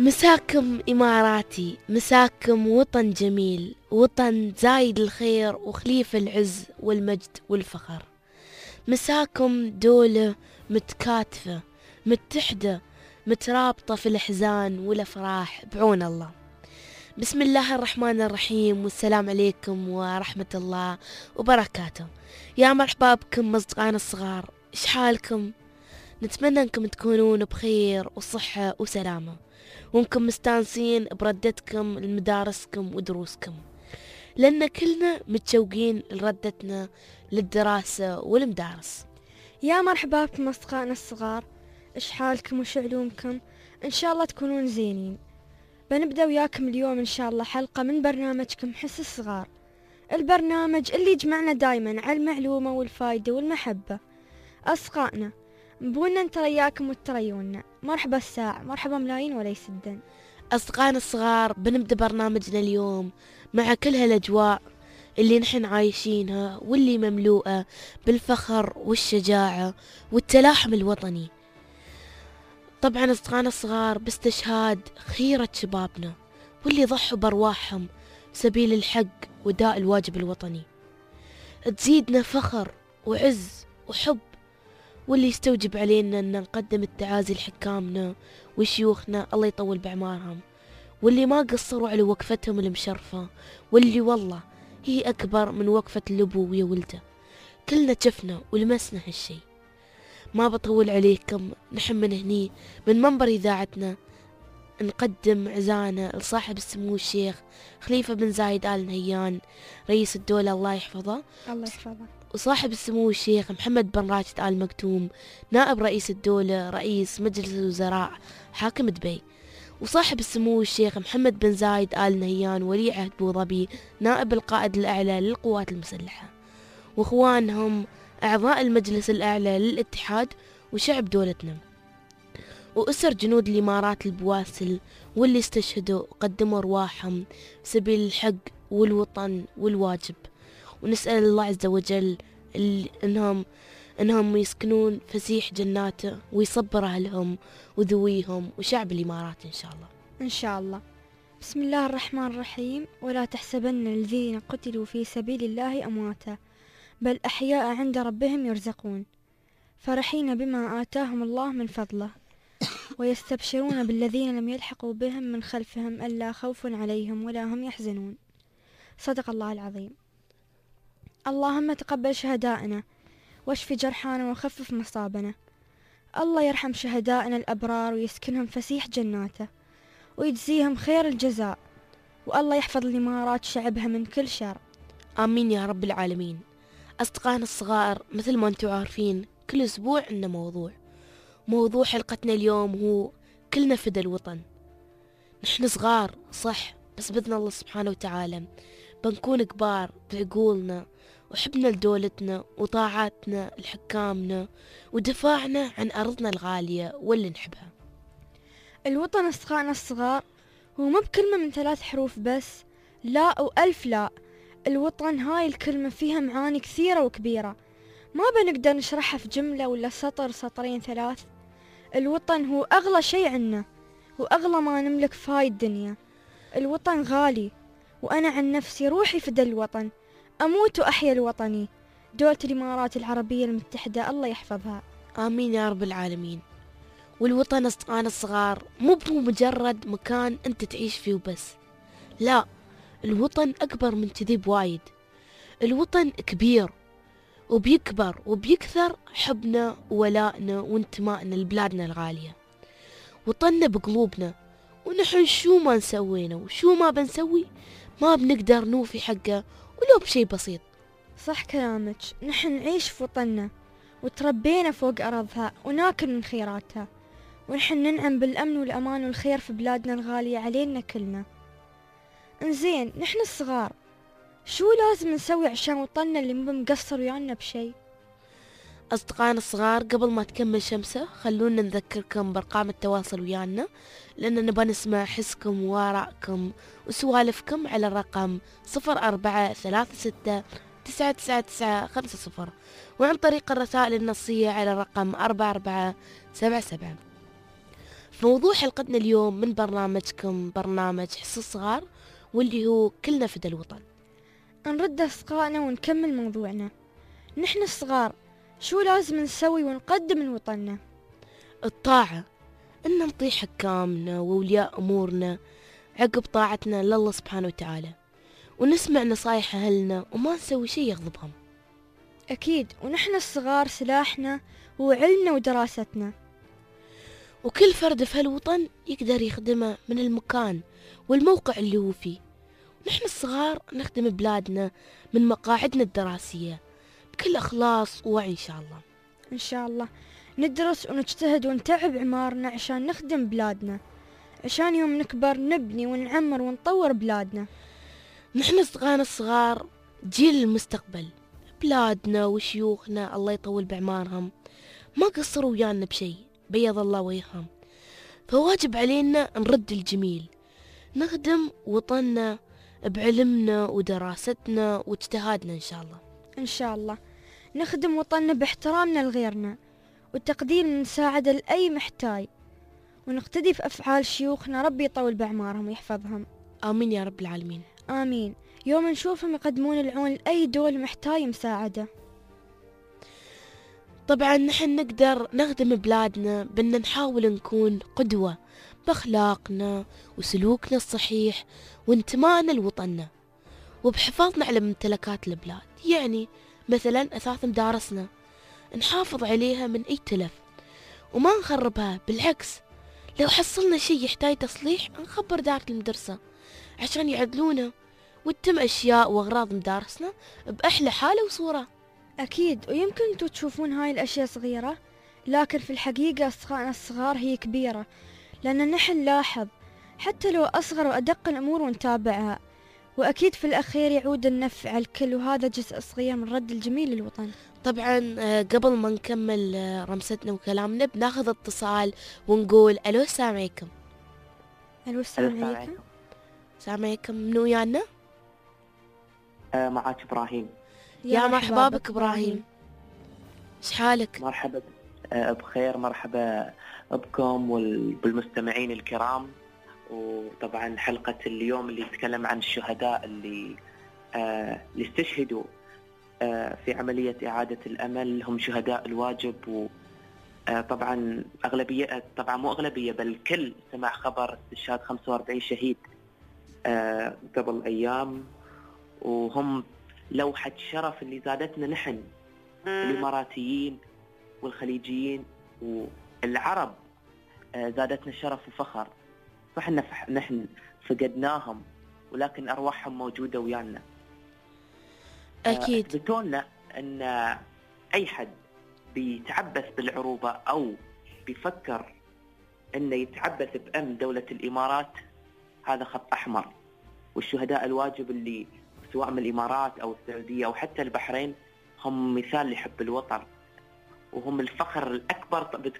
مساكم إماراتي، مساكم وطن جميل، وطن زايد الخير وخليف العز والمجد والفخر. مساكم دولة متكاتفة متحدة مترابطة في الأحزان والأفراح بعون الله. بسم الله الرحمن الرحيم، والسلام عليكم ورحمة الله وبركاته. يا مرحبا بكم أصدقائنا الصغار، إيش حالكم؟ نتمنى أنكم تكونون بخير وصحة وسلامة، وانكم مستانسين بردتكم لمدارسكم ودروسكم، لأن كلنا متشوقين لردتنا للدراسة والمدارس. يا مرحبا بكم أصدقائنا الصغار، إيش حالكم وش علومكم؟ إن شاء الله تكونون زينين. بنبدأ وياكم اليوم إن شاء الله حلقة من برنامجكم حس الصغار، البرنامج اللي يجمعنا دايما على المعلومة والفايدة والمحبة. أصدقائنا، نبونا نترياكم وتريونا. مرحبا الساعة، مرحبا ملايين ولا يسدن. أصدقائنا الصغار، بنبدأ برنامجنا اليوم مع كل هالأجواء اللي نحن عايشينها، واللي مملوءة بالفخر والشجاعة والتلاحم الوطني. طبعا أصدقائنا الصغار، باستشهاد خيرة شبابنا واللي ضحوا بأرواحهم سبيل الحق وداء الواجب الوطني، تزيدنا فخر وعز وحب، واللي يستوجب علينا أن نقدم التعازي لحكامنا وشيوخنا الله يطول بأعمارهم، واللي ما قصروا على وقفتهم المشرفة، واللي والله هي أكبر من وقفة الأبو ويا ولده. كلنا شفنا ولمسنا هالشي. ما بطول عليكم، نحن من هني من منبر إذاعتنا نقدم عزانا لصاحب السمو الشيخ خليفة بن زايد آل نهيان رئيس الدولة الله يحفظه، الله يحفظه، وصاحب السمو الشيخ محمد بن راشد آل مكتوم نائب رئيس الدولة رئيس مجلس الوزراء حاكم دبي، وصاحب السمو الشيخ محمد بن زايد آل نهيان ولي عهد أبو ظبي نائب القائد الأعلى للقوات المسلحة، وإخوانهم أعضاء المجلس الأعلى للاتحاد وشعب دولتنا، وأسر جنود الإمارات البواسل واللي استشهدوا وقدموا أرواحهم سبيل الحق والوطن والواجب. ونسأل الله عز وجل إنهم يسكنون فسيح جناته ويصبر أهلهم وذويهم وشعب الإمارات إن شاء الله. إن شاء الله. بسم الله الرحمن الرحيم. ولا تحسبن الذين قتلوا في سبيل الله أمواتا بل أحياء عند ربهم يرزقون فرحين بما آتاهم الله من فضله ويستبشرون بالذين لم يلحقوا بهم من خلفهم ألا خوف عليهم ولا هم يحزنون. صدق الله العظيم. اللهم تقبل شهدائنا واشف جرحانا وخفف مصابنا. الله يرحم شهدائنا الأبرار ويسكنهم فسيح جناته ويجزيهم خير الجزاء، والله يحفظ الإمارات شعبها من كل شر. آمين يا رب العالمين. أصدقائنا الصغار، مثل ما أنتم عارفين كل أسبوع عندنا موضوع حلقتنا اليوم هو كلنا فدى الوطن. نحن صغار صح، بس بإذن الله سبحانه وتعالى بنكون كبار بعقولنا وحبنا لدولتنا وطاعاتنا لحكامنا ودفاعنا عن أرضنا الغالية واللي نحبها. الوطن أصدقائنا الصغار هو مو بكلمة من 3 حروف بس، لا أو ألف لا. الوطن هاي الكلمة فيها معاني كثيرة وكبيرة، ما بنقدر نشرحها في جملة ولا سطر سطرين 3. الوطن هو أغلى شيء عنا وأغلى ما نملك في هاي الدنيا. الوطن غالي، وأنا عن نفسي روحي فدى الوطن، أموت وأحيا الوطني. دولة الإمارات العربية المتحدة الله يحفظها. آمين يا رب العالمين. والوطن أصدقائنا الصغار مو مجرد مكان أنت تعيش فيه وبس، لا، الوطن أكبر من كذي بوايد. الوطن كبير وبيكبر وبيكثر حبنا وولائنا وانتمائنا لبلادنا الغالية. وطننا بقلوبنا، ونحن شو ما نسوينا وشو ما بنسوي ما بنقدر نوفي حقه ولو بشي بسيط. صح كلامك، نحن نعيش في وطننا وتربينا فوق أرضها وناكل من خيراتها، ونحن ننعم بالأمن والأمان والخير في بلادنا الغالية علينا كلنا. انزين، نحن الصغار شو لازم نسوي عشان وطننا اللي مو مقصر ويانا بشي؟ أصدقائنا الصغار، قبل ما تكمل شمسة خلونا نذكركم بأرقام التواصل ويانا، لأننا نبغى نسمع حسكم وآرائكم وسوالفكم على الرقم 0436999950، وعن طريق الرسائل النصية على الرقم 4477. في موضوع حلقتنا اليوم من برنامجكم برنامج حس الصغار، واللي هو كلنا فدى الوطن. نرد أصدقائنا ونكمل موضوعنا. نحن الصغار شو لازم نسوي ونقدم لوطننا؟ الطاعة، إن نطيع حكامنا وأولياء أمورنا عقب طاعتنا لله سبحانه وتعالى، ونسمع نصايح أهلنا وما نسوي شي يغضبهم. أكيد، ونحن الصغار سلاحنا هو علمنا ودراستنا. وكل فرد في هالوطن يقدر يخدمه من المكان والموقع اللي هو فيه. نحن الصغار نخدم بلادنا من مقاعدنا الدراسية بكل إخلاص ووعي إن شاء الله. إن شاء الله ندرس ونجتهد ونتعب عمارنا عشان نخدم بلادنا، عشان يوم نكبر نبني ونعمر ونطور بلادنا. نحن صغارنا الصغار جيل المستقبل، بلادنا وشيوخنا الله يطول بعمارهم ما قصروا ويانا بشي، بيض الله وجههم. فواجب علينا نرد الجميل، نخدم وطننا بعلمنا ودراستنا واجتهادنا إن شاء الله. إن شاء الله نخدم وطننا باحترامنا لغيرنا والتقدير نساعد لأي محتاج، ونقتدي في أفعال شيوخنا، ربي يطول بعمارهم ويحفظهم. آمين يا رب العالمين. آمين. يوم نشوفهم يقدمون العون لأي دول محتاج مساعدة. طبعا نحن نقدر نخدم بلادنا بأن نحاول نكون قدوة بأخلاقنا وسلوكنا الصحيح وانتمائنا لوطننا، وبحفاظنا على ممتلكات البلاد. يعني مثلا أثاث مدارسنا نحافظ عليها من أي تلف وما نخربها، بالعكس لو حصلنا شي يحتاج تصليح نخبر دارة المدرسة عشان يعدلونه، وتتم أشياء وأغراض مدارسنا بأحلى حالة وصورة. أكيد، ويمكن انتوا تشوفون هاي الأشياء صغيرة، لكن في الحقيقة أصدقائنا الصغار هي كبيرة، لأن نحن نلاحظ حتى لو أصغر وأدق الأمور ونتابعها، وأكيد في الأخير يعود النفع على الكل، وهذا جزء صغير من رد الجميل للوطن. طبعا قبل ما نكمل رمستنا وكلامنا بناخذ اتصال ونقول ألو السلام عليكم. ألو السلام عليكم. السلام عليكم، منو ويانا؟ معاك إبراهيم. يا مرحبا بك إبراهيم، شحالك؟ مرحبا بخير، مرحبا بكم وبالمستمعين الكرام. وطبعا حلقة اليوم اللي تتكلم عن الشهداء اللي استشهدوا في عملية إعادة الأمل، هم شهداء الواجب. وطبعا أغلبية، طبعا مو أغلبية بل كل سمع خبر استشهاد 45 شهيد قبل أيام، وهم لوحة شرف اللي زادتنا نحن الإماراتيين والخليجيين والعرب، زادتنا شرف وفخر. فإحنا نحن فقدناهم ولكن أرواحهم موجودة ويانا. أكيد. أثبتوا لنا أن أي حد بيتعبث بالعروبة أو بيفكر أنه يتعبث بأمن دولة الإمارات هذا خط أحمر. والشهداء الواجب اللي سواء من الإمارات أو السعودية أو حتى البحرين هم مثال لحب الوطن، وهم الفخر الأكبر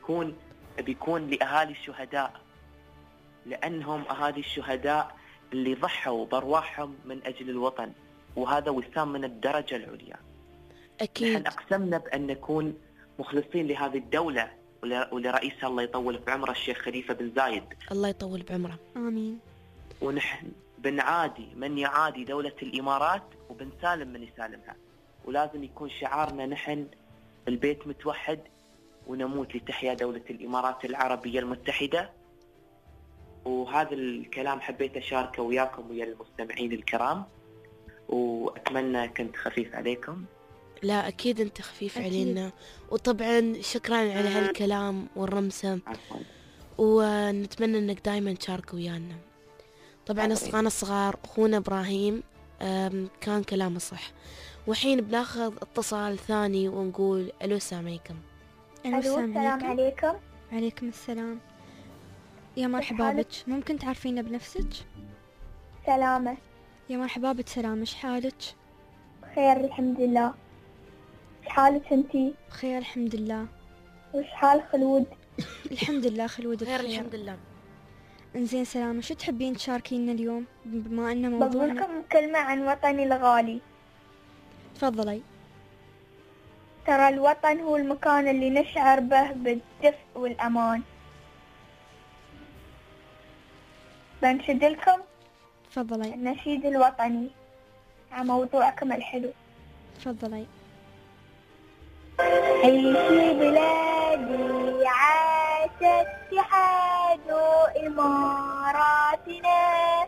بيكون لأهالي الشهداء، لأنهم أهالي الشهداء اللي ضحوا بأرواحهم من أجل الوطن، وهذا وسام من الدرجة العليا. أكيد. نحن أقسمنا بأن نكون مخلصين لهذه الدولة ولرئيسها الله يطول بعمره الشيخ خليفة بن زايد، الله يطول بعمره. آمين. ونحن بنعادي من يعادي دولة الإمارات وبنسالم من يسالمها، ولازم يكون شعارنا نحن البيت متوحد ونموت لتحيا دولة الإمارات العربية المتحدة. وهذا الكلام حبيت أشاركه وياكم ويا المستمعين الكرام، وأتمنى كنت خفيف عليكم. لا أكيد أنت خفيف أكيد. علينا، وطبعا شكرا على هالكلام والرمسة، عفوا. ونتمنى أنك دايما تشارك ويانا. طبعا أصدقائنا الصغار، أخونا إبراهيم كان كلامه صح. وحين بناخذ اتصال ثاني ونقول ألو السلام عليكم. ألو السلام عليكم. عليكم السلام. يا مرحبا بك، ممكن تعرفينا بنفسك؟ سلامة. يا مرحبا بك سلامة، شحالك؟ بخير الحمد لله. شحالك انتي؟ بخير الحمد لله. وش حال خلود؟ الحمد لله خلود بخير بخير. الحمد لله. انزين سلامة، شو تحبين تشاركينا اليوم بما ان بقول موضوعنا؟ لكم كلمة عن وطني الغالي. تفضلي. ترى الوطن هو المكان اللي نشعر به بالدفء والأمان. بنشد لكم تفضلي. النشيد الوطني عن موضوعكم الحلو. تفضلي. عيشي بلادي عاش اتحاد إماراتنا،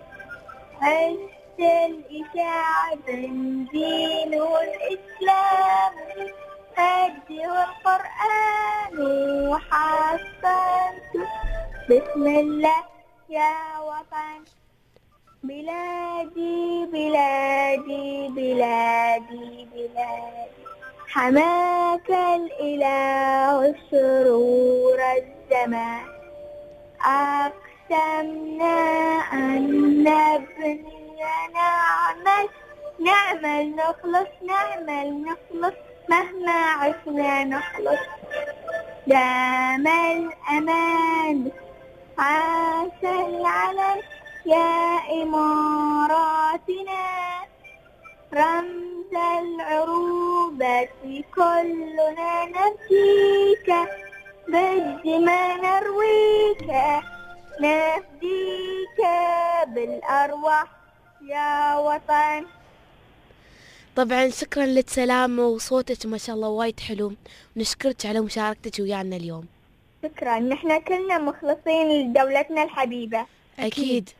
عشت الشعب دينه الإسلام، هديه القرآن وحصنت بسم الله يا وطن. بلادي بلادي بلادي بلادي، حماك الإله شرور الزمان، أقسمنا أن نبني نعمل نخلص مهما عشنا نخلص. دام الأمان عاش العلم يا إماراتنا، رمز العروبة كلنا نفديك، بالدماء نرويك نفديك بالأرواح يا وطن. طبعا شكرا لك سلامة، وصوتك ما شاء الله وايد حلو، ونشكرك على مشاركتك ويانا اليوم. شكرا، نحن كلنا مخلصين لدولتنا الحبيبة. أكيد.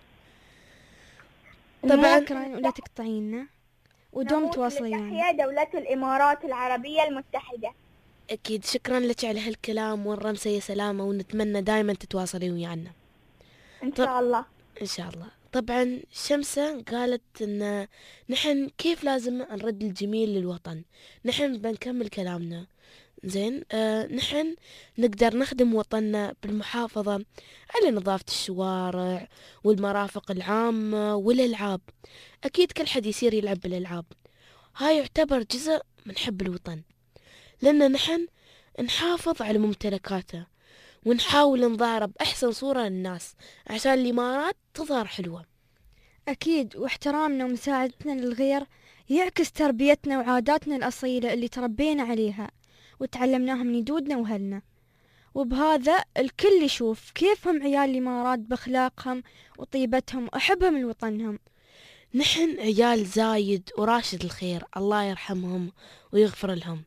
طبعا شكرا، ولا تقطعينا ودوم تواصلين. تحيا دولة الإمارات العربية المتحدة. أكيد شكرا لك على هالكلام والرمسة يا سلامة، ونتمنى دائما تتواصلين ويانا إن شاء الله. إن شاء الله. طبعا شمسة قالت إن نحن كيف لازم نرد الجميل للوطن. نحن بنكمل كلامنا زين. نحن نقدر نخدم وطننا بالمحافظة على نظافة الشوارع والمرافق العامة والألعاب. أكيد كل حد يصير يلعب بالألعاب، هاي يعتبر جزء من حب الوطن، لأن نحن نحافظ على ممتلكاته ونحاول نظهره بأحسن صورة للناس عشان الإمارات تظهر حلوة. أكيد، واحترامنا ومساعدتنا للغير يعكس تربيتنا وعاداتنا الأصيلة اللي تربينا عليها وتعلمناها من جدودنا وأهلنا، وبهذا الكل يشوف كيف هم عيال الإمارات بأخلاقهم وطيبتهم وحبهم لوطنهم. نحن عيال زايد وراشد الخير، الله يرحمهم ويغفر لهم.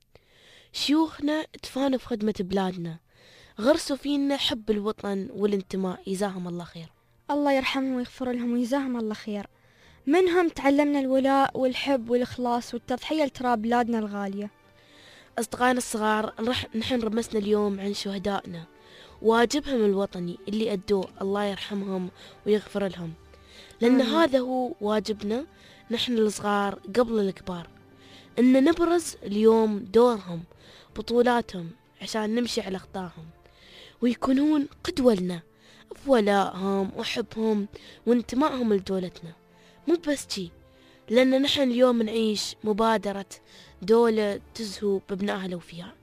شيوخنا تفانوا في خدمة بلادنا، غرسوا فينا حب الوطن والانتماء، يجزاهم الله خير. الله يرحمهم ويغفر لهم ويجزاهم الله خير. منهم تعلمنا الولاء والحب والإخلاص والتضحية لتراب بلادنا الغالية. أصدقائنا الصغار، نحن رمسنا اليوم عن شهدائنا، واجبهم الوطني اللي أدوه، الله يرحمهم ويغفر لهم، لأن هذا هو واجبنا نحن الصغار قبل الكبار، إن نبرز اليوم دورهم بطولاتهم عشان نمشي على أخطائهم، ويكونون قدوة لنا في ولائهم وحبهم وانتمائهم لدولتنا. مو بس شي، لأن نحن اليوم نعيش مبادرة دولة تزهو بابنائها لو فيها.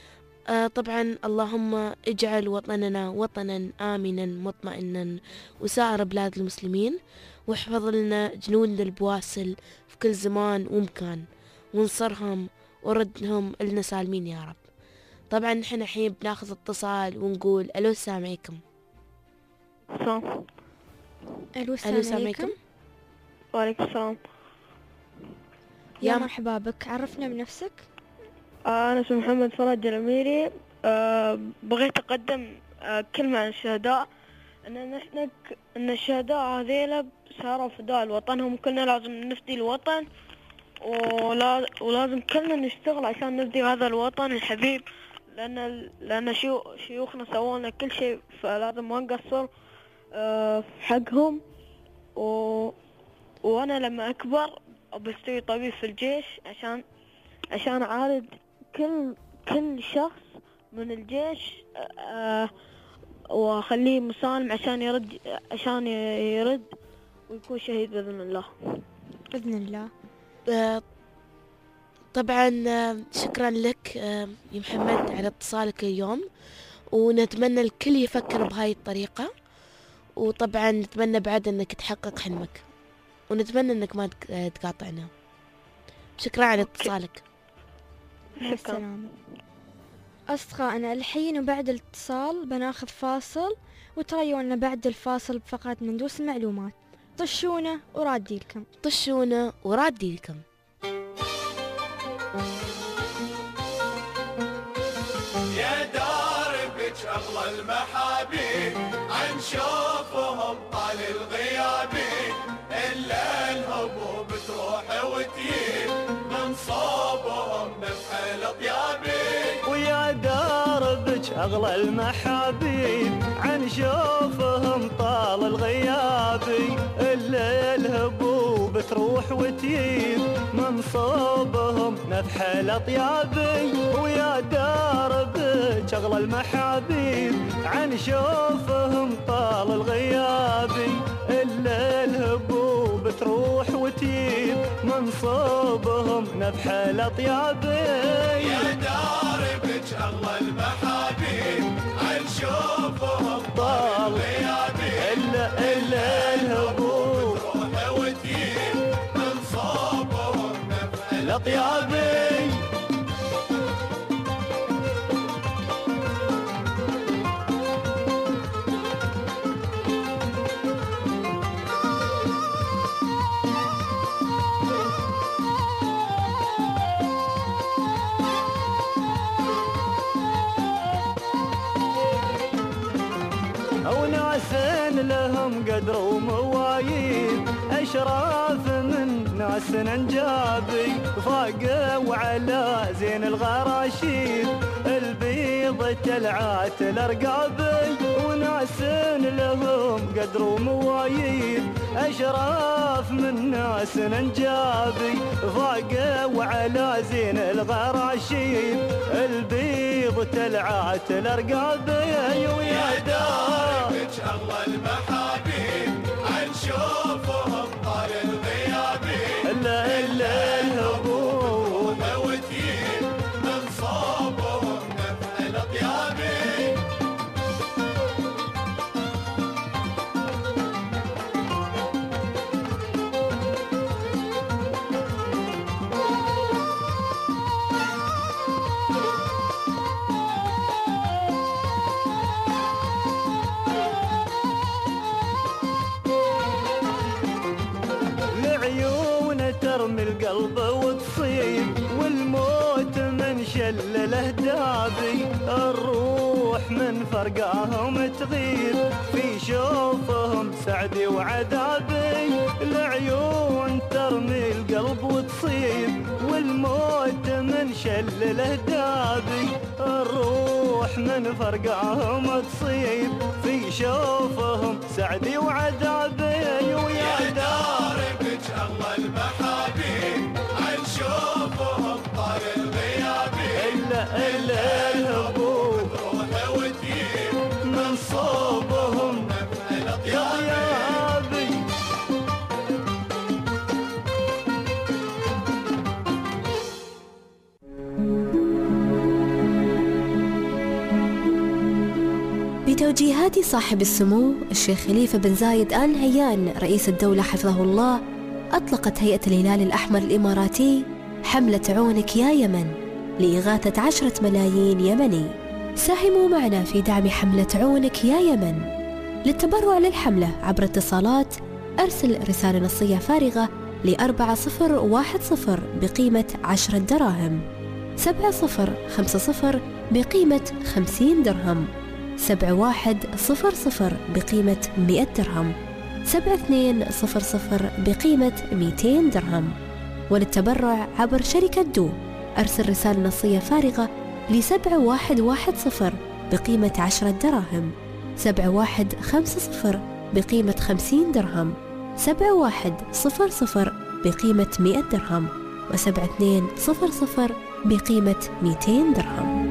طبعا اللهم اجعل وطننا وطنا آمنا مطمئنا وسائر بلاد المسلمين، واحفظ لنا جنودنا البواسل في كل زمان ومكان، وانصرهم وردهم لنا سالمين يا رب. طبعا نحن الحين بناخذ اتصال ونقول الو السلام عليكم. الو السلام عليكم. وعليكم السلام. يا مرحبا بك، عرفنا بنفسك. أنا اسمي محمد فرج الأميري. بغيت أقدم كلمة عن الشهداء، أن الشهداء هذيلا صاروا فداء لوطنهم، كلنا لازم نفدي الوطن، ولازم كلنا نشتغل عشان نفدي هذا الوطن الحبيب، لأن شيوخنا سووا لنا كل شيء، فلازم ما نقصر في حقهم. وأنا لما أكبر بستوي طبيب في الجيش عشان أعالج كل شخص من الجيش، وأخليه مسالم عشان يرد ويكون شهيد بإذن الله. بإذن الله. طبعا شكرا لك يا محمد على اتصالك اليوم، ونتمنى الكل يفكر بهاي الطريقة، وطبعا نتمنى بعد انك تحقق حلمك، ونتمنى انك ما تقاطعنا. شكرا على اتصالك. شكرا. أصدقائنا الحين وبعد الاتصال بناخذ فاصل، وتريوا أن بعد الفاصل بفقرة مندوس المعلومات. طشونا ورادي لكم. طشونا ورادي لكم. يا داربك أغلى المحابيب عن شوفهم طال الغيابي إلا الهبوب تروح وتجيب من صوبهم نفح الأطيابي. ويا داربك أغلى المحابيب عن شوفهم طال الغيابي إلا الهبوب تروح وتجيب من صوبهم نفح الأطيابي. ويا داربك أغلى المحابيب عن شوفهم طال الغيابي إلا الهبوب تروح وتجيب من صوبهم نفح الأطيابي. يا داربك أغلى المحابيب عن شوفهم طال الغيابي إلا الهبوب تروح وتجيب من صوبهم نفح الأطيابي. وناس لهم قدر ومواييد أشراف من ناس ننجابي فاقوا على زين الغراشيد البيض تلعات الأرقابي. وناس لهم قدر ومواييد أشراف من ناس ننجابي فاقوا على زين الغراشيد البيض تلعات الأرقابي. يا داربك أغلى المحابيب عن شوفهم طال الغيابي إلا الهبوب وتجيب من صوبهم نفح الأطيابي. العيون ترمي القلب وتصيب والموت من شل اهدابي الروح من فرقاهم تغيب في شوفهم سعدي وعذابي. العيون ترمي القلب وتصيب والموت من شل اهدابي الروح من فرقاهم تصيب في شوفهم سعدي وعذابي. يا داربك أغلى المحابيب عن شوفهم طال الغيابي إلا الهبوب تروح وتجيب من صوبهم نفح الأطيابي. بتوجيهات صاحب السمو الشيخ خليفة بن زايد آل نهيان رئيس الدولة حفظه الله، أطلقت هيئة الهلال الأحمر الإماراتي حملة عونك يا يمن لإغاثة 10 ملايين يمني. ساهموا معنا في دعم حملة عونك يا يمن. للتبرع للحملة عبر اتصالات أرسل رسالة نصية فارغة ل4010 بقيمة 10 دراهم، 7050 بقيمة 50 درهم، 7100 بقيمة 100 درهم، 7200 بقيمة 200 درهم. وللتبرع عبر شركة دو أرسل رسالة نصية فارغة ل7110 بقيمة 10 دراهم، 7150 بقيمة 50 درهم، 7100 بقيمة 100 درهم، و7200 بقيمة 200 درهم.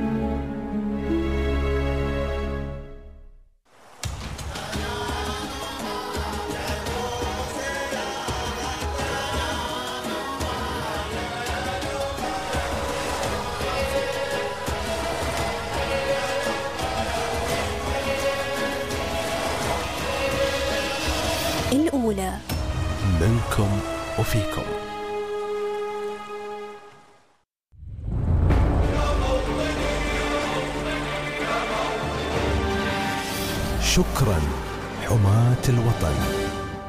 الأولى منكم وفيكم. شكرا حماة الوطن.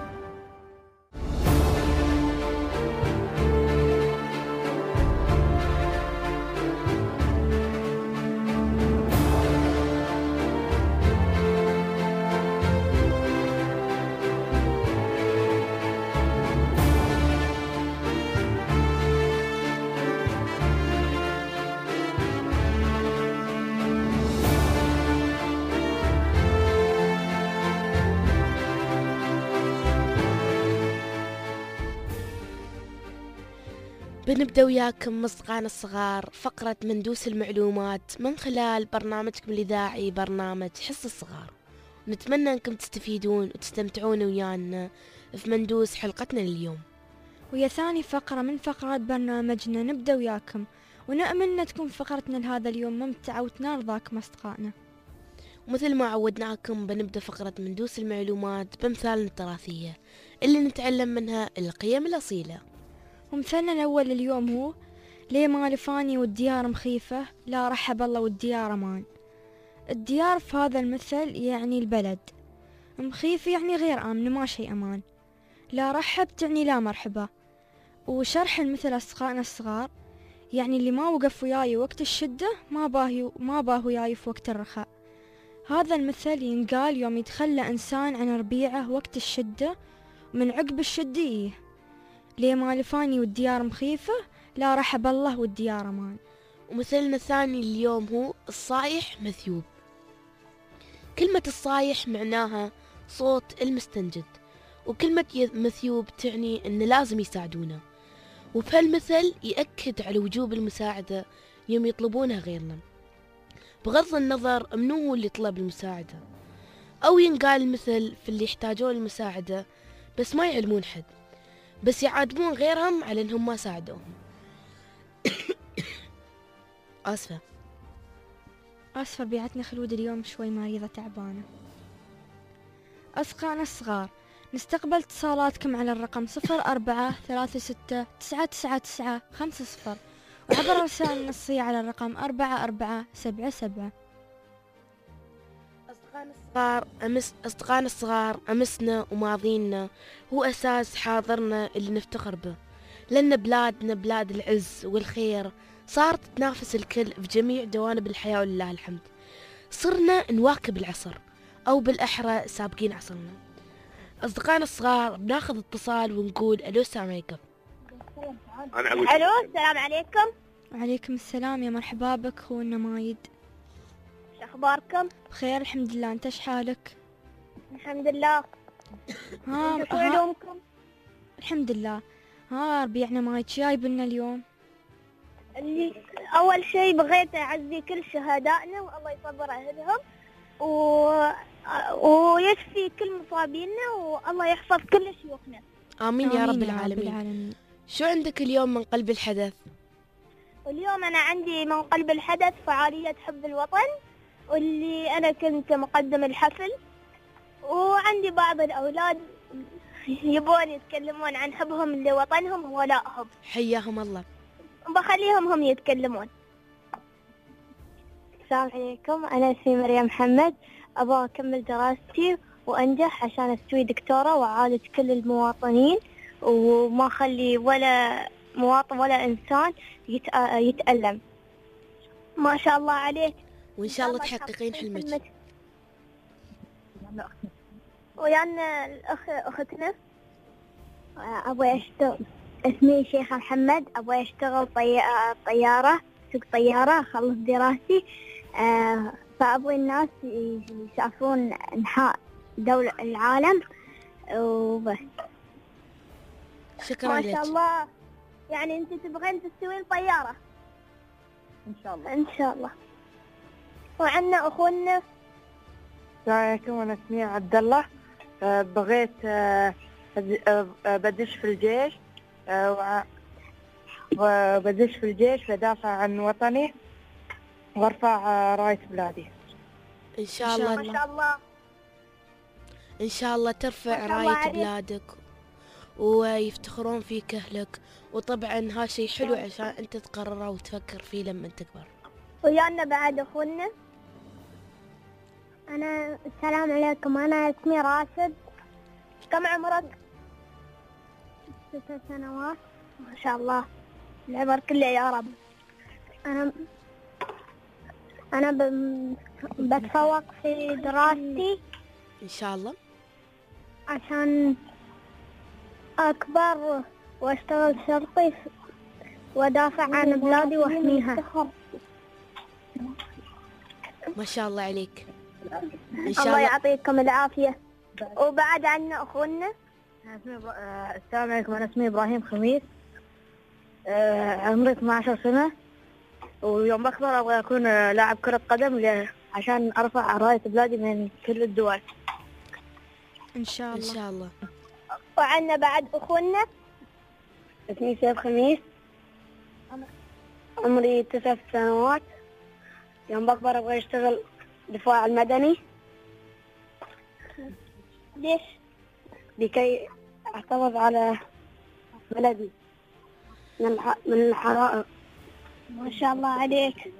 بنبدأ وياكم أصدقائنا الصغار فقرة مندوس المعلومات من خلال برنامجكم الإذاعي برنامج حصة الصغار. نتمنى أنكم تستفيدون وتستمتعون ويانا في مندوس حلقتنا اليوم. ويا ثاني فقرة من فقرات برنامجنا نبدأ وياكم، ونأمل أن تكون فقرتنا لهذا اليوم ممتعة وتنال أصدقائنا. ومثل ما عودناكم بنبدأ فقرة مندوس المعلومات بمثالنا التراثية اللي نتعلم منها القيم الأصيلة. ومثلنا الأول اليوم هو: ليه مال فاني والديار مخيفة، لا رحب الله والديار أمان. الديار في هذا المثل يعني البلد، مخيف يعني غير آمن ما شيء أمان، لا رحب تعني لا مرحبا. وشرح المثل أصدقائنا الصغار يعني اللي ما وقف وياي وقت الشدة ما باه وياي في وقت الرخاء. هذا المثل ينقال يوم يتخلى إنسان عن ربيعه وقت الشدة، ومن عقب الشدة ليه مال فاني والديار مخيفة، لا رحب الله والديار أمان. ومثلنا الثاني اليوم هو الصايح مثيوب. كلمة الصايح معناها صوت المستنجد، وكلمة مثيوب تعني إن لازم يساعدونا. وبهالمثل يأكد على وجوب المساعدة يوم يطلبونها غيرنا، بغض النظر منو هو اللي طلب المساعدة. أو ينقال المثل في اللي يحتاجون المساعدة بس ما يعلمون حد، بس يعاتبون غيرهم على انهم ما ساعدوهم. آسفة ربيعتنا خلود اليوم شوي مريضة تعبانة. أصدقائنا الصغار نستقبل اتصالاتكم على الرقم 0436999950 وعبر الرسائل النصية على الرقم 4477. أصدقائنا الصغار أمسنا وماضينا هو أساس حاضرنا اللي نفتخر به، لأن بلادنا بلاد العز والخير صارت تنافس الكل في جميع جوانب الحياة ولله الحمد. صرنا نواكب العصر، أو بالأحرى سابقين عصرنا. أصدقائنا الصغار بناخذ اتصال ونقول ألو السلام عليكم. ألو السلام عليكم. وعليكم السلام، يا مرحبا بك خونا مايد. شو أخباركم؟ بخير الحمد لله، أنت شحالك؟ الحمد لله. علومكم؟ الحمد لله. ربيعنا مايد شو جايبلنا اليوم؟ اللي أول شيء بغيت أعزي كل شهدائنا والله يصبر أهلهم ويشفي كل مصابينا والله يحفظ كل شيوخنا. آمين يا رب العالمين. شو عندك اليوم من قلب الحدث؟ اليوم أنا عندي من قلب الحدث فعالية حب الوطن، واللي أنا كنت مقدم الحفل، وعندي بعض الأولاد يبون يتكلمون عن حبهم لوطنهم وولائهم. حياهم الله. بخليهم هم يتكلمون. السلام عليكم، أنا اسمي مريم محمد، أبغى أكمل دراستي وأنجح عشان أستوي دكتورة وأعالج كل المواطنين، وما أخلي ولا مواطن ولا إنسان يتألم. ما شاء الله عليك، وإن شاء الله تحققين حلمك. ويانا أختنا أبغى أشتغل، اسمي شيخة محمد، أبغى أشتغل طيارة، سوق طيارة، أخلص دراستي. فأبغى الناس يسافرون أنحاء دولة العالم وبس. شكرا لك. ما شاء الله، يعني أنت تبغين تستوين طيارة إن شاء الله. إن شاء الله. وعنا أخونا. السلام عليكم، أنا اسمي عبد الله، بغيت بدش في الجيش، وبدش في الجيش بدافع عن وطني وارفع راية بلادي. إن شاء الله. ما شاء الله. إن شاء الله ترفع راية بلادك ويفتخرون فيك أهلك، وطبعا هالشي حلو عشان أنت تقرره وتفكر فيه لما تكبر. ويانا بعد أخونا السلام عليكم، أنا اسمي راشد. كم عمرك؟ 6 سنوات. ما شاء الله، العمر كله يا رب. أنا بتفوق في دراستي إن شاء الله عشان أكبر وأشتغل شرطي وأدافع عن بلادي وأحميها. ما شاء الله عليك. إن الله شاء الله. يعطيكم العافية. وبعد عنا أخونا. السلام عليكم، أنا اسمي إبراهيم خميس. عمري 12 سنة، ويوم بكبر أبغى أكون لاعب كرة قدم عشان أرفع راية بلادي من كل الدول. إن شاء إن الله. شاء الله. وعنا بعد أخونا. اسمي سيف خميس، عمري 9 سنوات. يوم بكبر أبغى أشتغل دفاع المدني. ليش؟ لكي أحتفظ على بلدي من الحرائق. ما شاء الله عليك.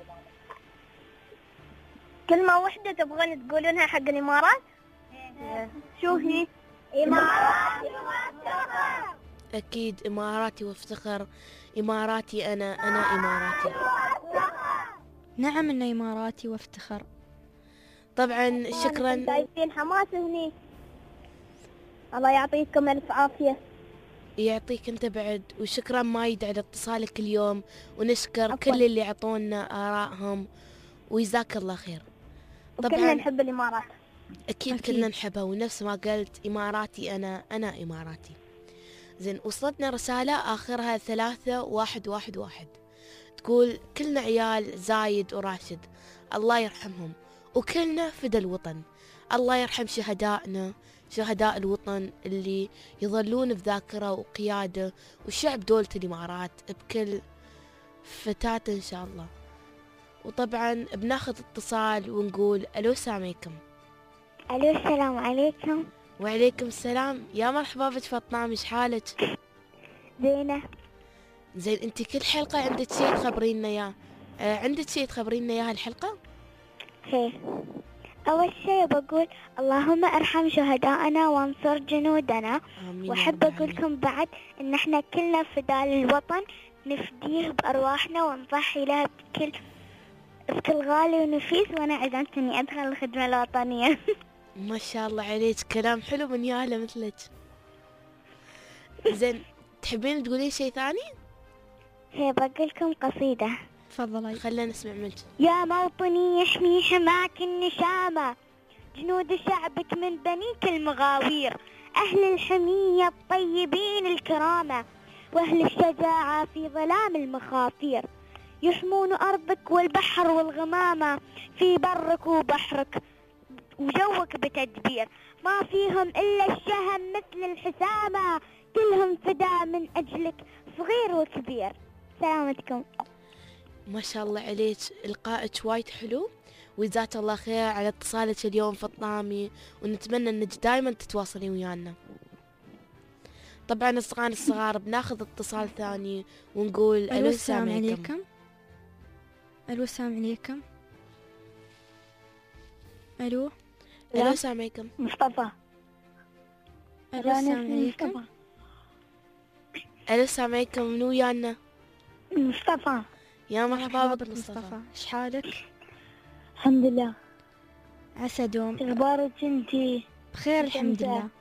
كلمة واحدة تبغون تقولونها حق الإمارات؟ شو هي؟ إماراتي وافتخر. أكيد إماراتي وافتخر. إماراتي أنا إماراتي. نعم، إن إماراتي وافتخر. طبعا شكرا. شايفين حماس هني. الله يعطيكم ألف عافية. يعطيك أنت بعد، وشكرا مايد على اتصالك اليوم، ونشكر كل اللي عطونا آرائهم، ويجزاك الله خير. كلنا نحب الإمارات. أكيد كلنا نحبها، ونفس ما قلت إماراتي أنا إماراتي. زين، وصلتنا رسالة آخرها 3111 تقول كلنا عيال زايد وراشد، الله يرحمهم، وكلنا فدى الوطن. الله يرحم شهدائنا، شهداء الوطن اللي يظلون بذاكرة وقيادة وشعب دولة الإمارات بكل فتاة إن شاء الله. وطبعا بناخذ اتصال ونقول ألو، السلام عليكم. ألو، السلام عليكم. وعليكم السلام، يا مرحبا بك فاطمة، مش حالك؟ زينة. زين، انت كل حلقة عندك شيء تخبرينا اياه؟ عندك شيء تخبرينا اياه هالحلقة؟ خير. أول شيء بقول اللهم ارحم شهدائنا وانصر جنودنا. آمين. وأحب أقول لكم بعد إن احنا كلنا فداء للوطن، نفديه بأرواحنا ونضحي له بكل غالي ونفيس. وأنا عزمت إني أدخل الخدمة الوطنية. ما شاء الله عليك، كلام حلو من ياهله مثلك. زين، تحبين تقولين شيء ثاني؟ هي بقول لكم قصيدة. تفضلي. خلينا نسمع منك. يا موطني يحمي حماك النشامة، جنود شعبك من بنيك المغاوير، أهل الحمية الطيبين الكرامة، وأهل الشجاعة في ظلام المخافير، يحمون أرضك والبحر والغمامة، في برك وبحرك وجوك بتدبير، ما فيهم إلا الشهم مثل الحسامة، كلهم فداء من أجلك صغير وكبير. سلامتكم. ما شاء الله عليك، إلقائك وايد حلو، وجزاك الله خير على اتصالك اليوم فطامي، ونتمنى انك دائما تتواصلين ويانا. طبعا اصدقائنا الصغار بناخذ اتصال ثاني ونقول الو، السلام عليكم. الو، السلام عليكم. الو، الو، السلام عليكم. مصطفى. الو، السلام عليكم. الو، السلام عليكم، منو ويانا؟ مصطفى. يا مرحبا بك مصطفى. ايش حالك؟ الحمد لله. عسى دوم. اخبارك انتي؟ بخير الحمد لله.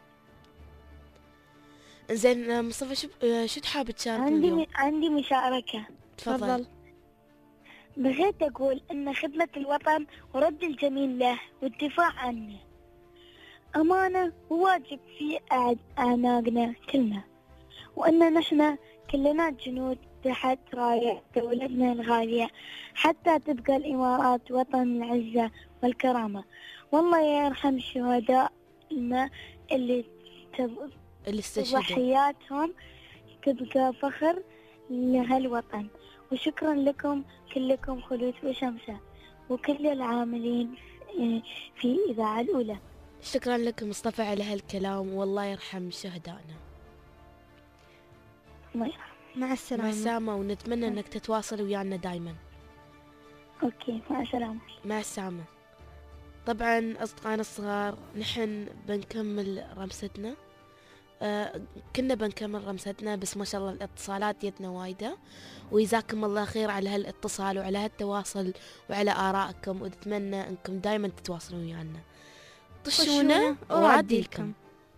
زين مصطفى، شو تحاب تشارك اليوم؟ عندي مشاركة. تفضل. بغيت أقول أن خدمة الوطن ورد الجميل له والدفاع عنه أمانة وواجب في أعناقنا كلنا، وأن نحن كلنا جنود تحت راية دولتنا الغالية، حتى تبقى الإمارات وطن العزة والكرامة. والله يرحم شهدائنا اللي استشهدوا، تضحياتهم تبقى فخر لهالوطن. وشكرا لكم كلكم خلود وشمسة وكل العاملين في إذاعة الأولى. شكرا لك مصطفى على هالكلام، والله يرحم شهدائنا. مع السلامة. مع السلامة، ونتمنى انك تتواصل ويانا دايما. اوكي، مع السلامة. مع السلامة. طبعا أصدقائنا الصغار نحن بنكمل رمستنا. كنا بنكمل رمستنا بس ما شاء الله الاتصالات جتنا وايدة، ويجزاكم الله خير على هالاتصال وعلى هالتواصل وعلى آرائكم، ونتمنى انكم دايما تتواصلون ويانا. طشونا وأعدي لكم.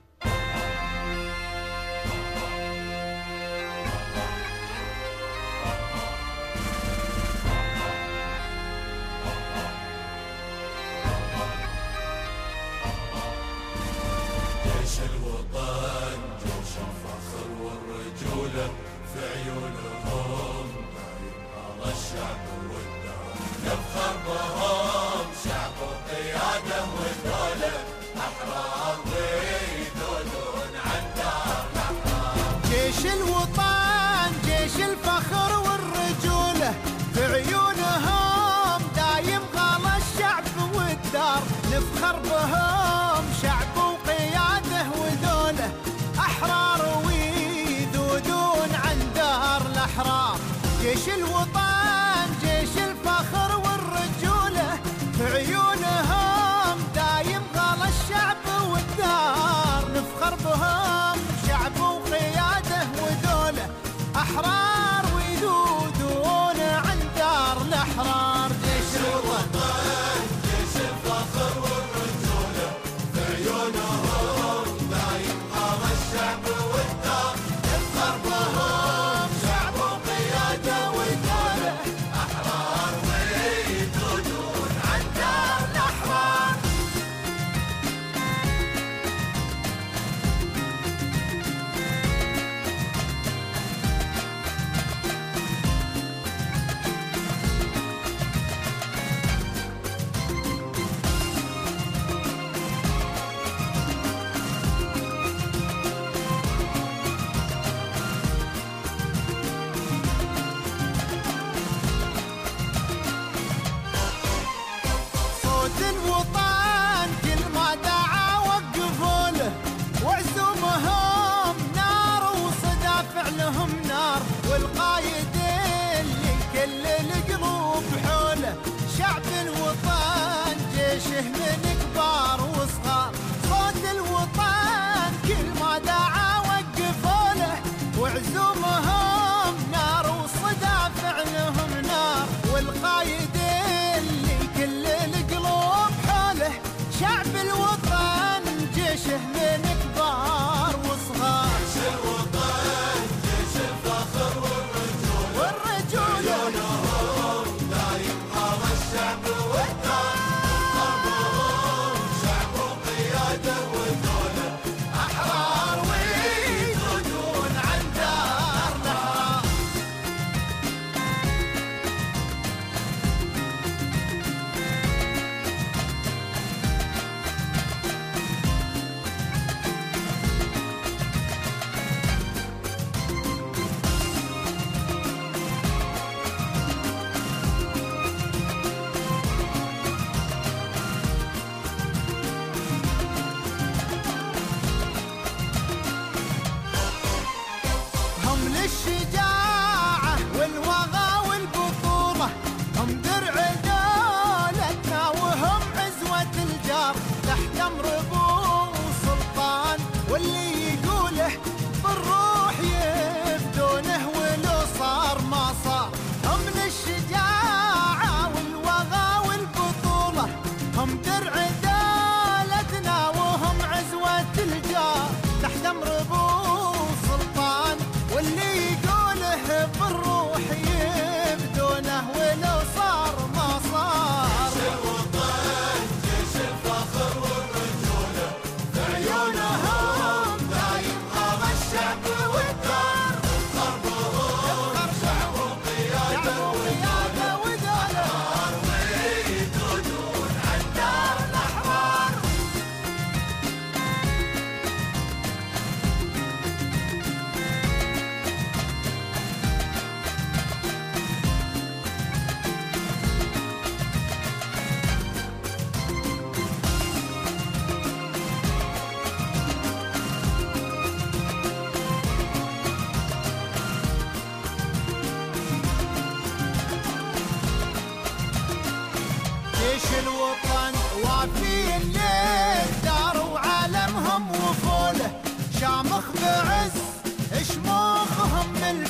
جيش الوطن جيش الفخر والرجولة، في عيونهم دايم هذا الشعب والدولة، نفخر بهم شعب وقيادة ودولة، أحرار ويذودون عن دار الأحرار. جيش الوطن جيش الفخر والرجولة، في عيونهم دايم غلا الشعب والدار، نفخر بهم شعب وقياده ودولة، أحرار ويذودون عن دار الأحرار. جيش الوطن جيش الفخر والرجولة، في عيونهم دايم غلا الشعب والدار، نفخر بهم شعب وقياده ودولة، أحرار ويذودون عن دار الأحرار. جيش الوطن جيش الفخر والرجولة، في عيونهم دايم هذا الشعب والدار، نفخر بهم شعب وقياده ودولة، أحرار ويذودون عن دار الأحرار. صوت الوطن كل ما دعا وقفوا له، وعزومهم نار وصدى فعلهم نار، والقايد اللي كل القلوب حوله، شعب الوطن جيشه من كبار وصغار. صوت الوطن كل ما دعا وقفوا له، وعزومهم نار وصدى فعلهم نار، والقايد اللي كل القلوب حوله، شعب الوطن جيشه من كبار وصغار. جيش الوطن جيش الفخر والرجولة، والرجولة عيونهم دايم هذا الشعب والدار،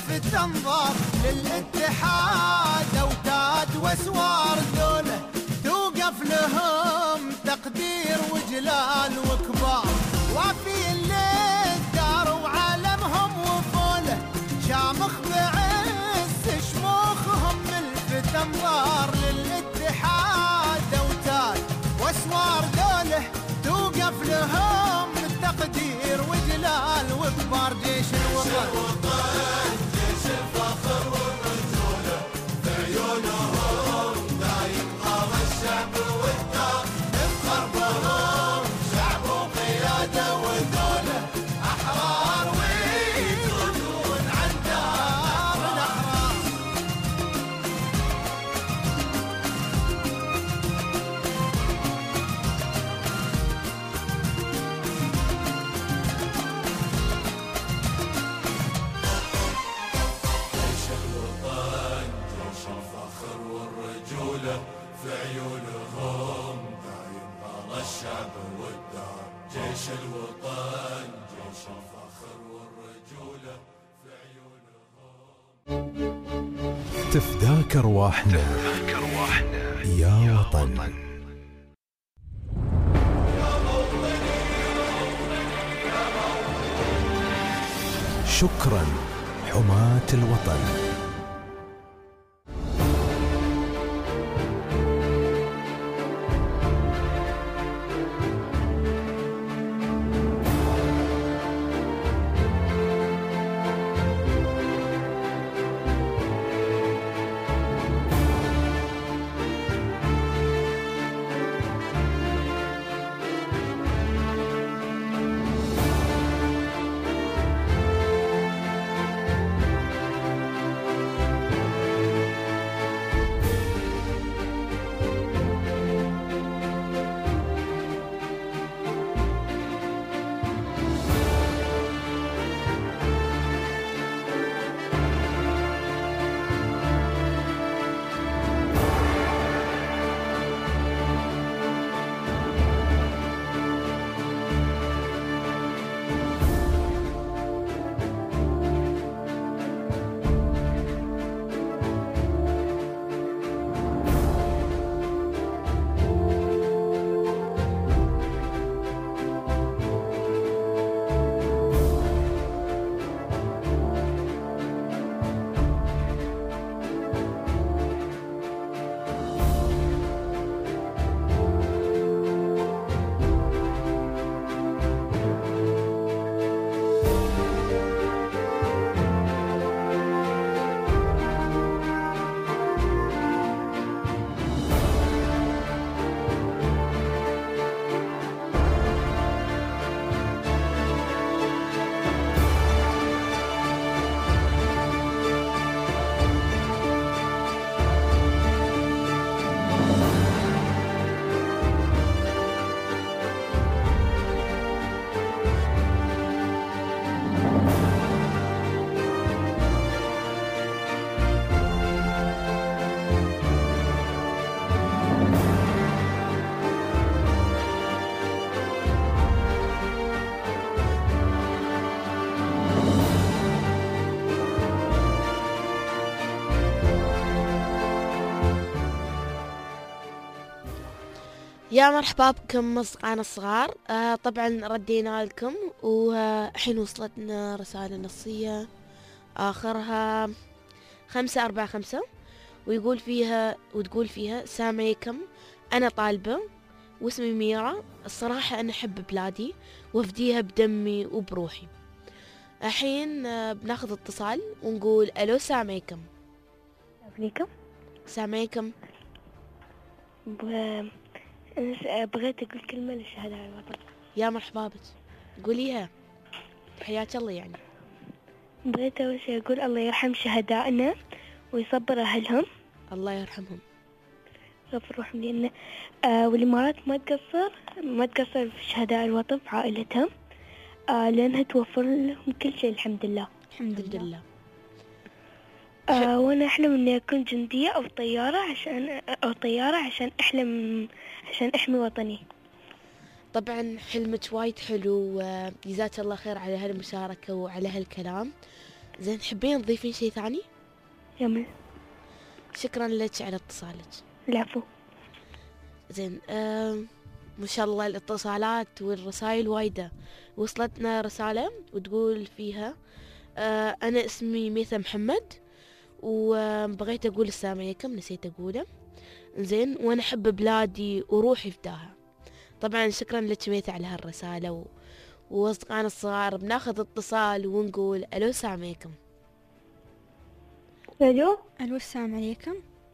لفت انظار للاتحاد أوتاد واسوار ذوله توقف لهم تقدير وجلال وكبار وافي للدار وعالمهم وفوله شامخ بعز شموخهم لفت انظار للاتحاد أوتاد واسوار ذوله توقف لهم تقدير وجلال وكبار جيش الوطن جيش الفخر والرجولة في عيونهم دايم قام الشعب والدار نفخر بهم شعب وقيادة ودولة أحرار ويقودون عن دار الأحرار جيش الوطن جيش الفخر والرجولة في عيونهم دايم قام الشعب والدار جيش الوطن جيش الفخر والرجولة في عيونهم تفداك أرواحنا يا وطن. شكرا حماة الوطن. يا مرحبا بكم أصدقائنا الصغار. طبعا ردينا لكم وحين وصلتنا رسالة نصية آخرها 545 وتقول فيها السلام عليكم، أنا طالبة واسمي ميرا، الصراحة أنا أحب بلادي وأفديها بدمي وبروحي. الحين بناخذ اتصال ونقول ألو السلام عليكم. عليكم. السلام عليكم. أنا بغيت أقول كلمة للشهداء على الوطن. يا مرحبا بك، قوليها، حياك الله. يعني بغيت أول شيء أقول الله يرحم شهدائنا ويصبر أهلهم. الله يرحمهم، غفر روحهم، لأن والإمارات ما تقصر في شهداء الوطن في عائلتهم، لأنها توفر لهم كل شيء. الحمد لله. الحمد لله. وأنا أحلم إني أكون جندية أو طيارة عشان أحمي وطني. طبعا حلمك وايد حلو، جزاك الله خير على هالمشاركة وعلى هالكلام. زين تحبين تضيفين شيء ثاني؟ يمل. شكرا لك على اتصالك. العفو. زين ما شاء الله الاتصالات والرسائل وايدة. وصلتنا رسالة وتقول فيها أنا اسمي ميثا محمد وبغيت أقول السلام عليكم، نسيت أقوله. زين وأنا أحب بلادي وروحي فداها. طبعا شكرا لك ميثا على هالرسالة وأصدقائنا الصغار بناخذ اتصال ونقول ألو السلام عليكم. الو. الو السلام عليكم.